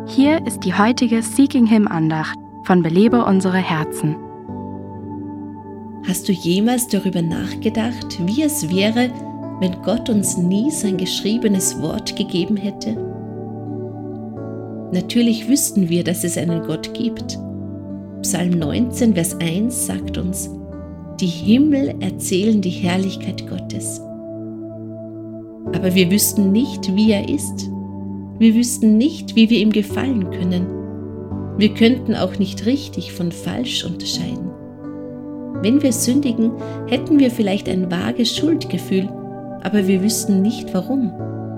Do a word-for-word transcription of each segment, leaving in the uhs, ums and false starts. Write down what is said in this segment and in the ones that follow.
Hier ist die heutige Seeking Him Andacht von Belebe unsere Herzen. Hast du jemals darüber nachgedacht, wie es wäre, wenn Gott uns nie sein geschriebenes Wort gegeben hätte? Natürlich wüssten wir, dass es einen Gott gibt. Psalm neunzehn, Vers eins sagt uns: Die Himmel erzählen die Herrlichkeit Gottes. Aber wir wüssten nicht, wie er ist. Wir wüssten nicht, wie wir ihm gefallen können. Wir könnten auch nicht richtig von falsch unterscheiden. Wenn wir sündigen, hätten wir vielleicht ein vages Schuldgefühl, aber wir wüssten nicht warum.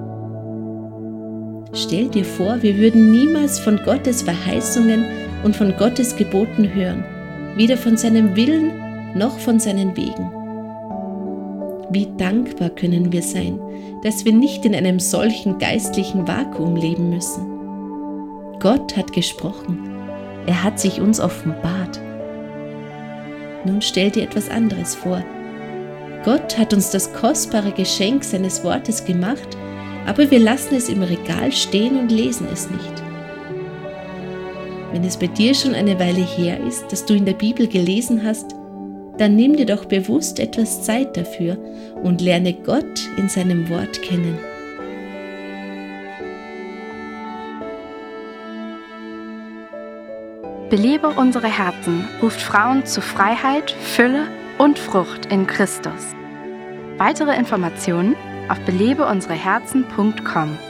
Stell dir vor, wir würden niemals von Gottes Verheißungen und von Gottes Geboten hören, weder von seinem Willen noch von seinen Wegen. Wie dankbar können wir sein, dass wir nicht in einem solchen geistlichen Vakuum leben müssen. Gott hat gesprochen, er hat sich uns offenbart. Nun stell dir etwas anderes vor. Gott hat uns das kostbare Geschenk seines Wortes gemacht, aber wir lassen es im Regal stehen und lesen es nicht. Wenn es bei dir schon eine Weile her ist, dass du in der Bibel gelesen hast, dann nimm dir doch bewusst etwas Zeit dafür und lerne Gott in seinem Wort kennen. Belebe unsere Herzen ruft Frauen zu Freiheit, Fülle und Frucht in Christus. Weitere Informationen auf belebe unsere herzen punkt com.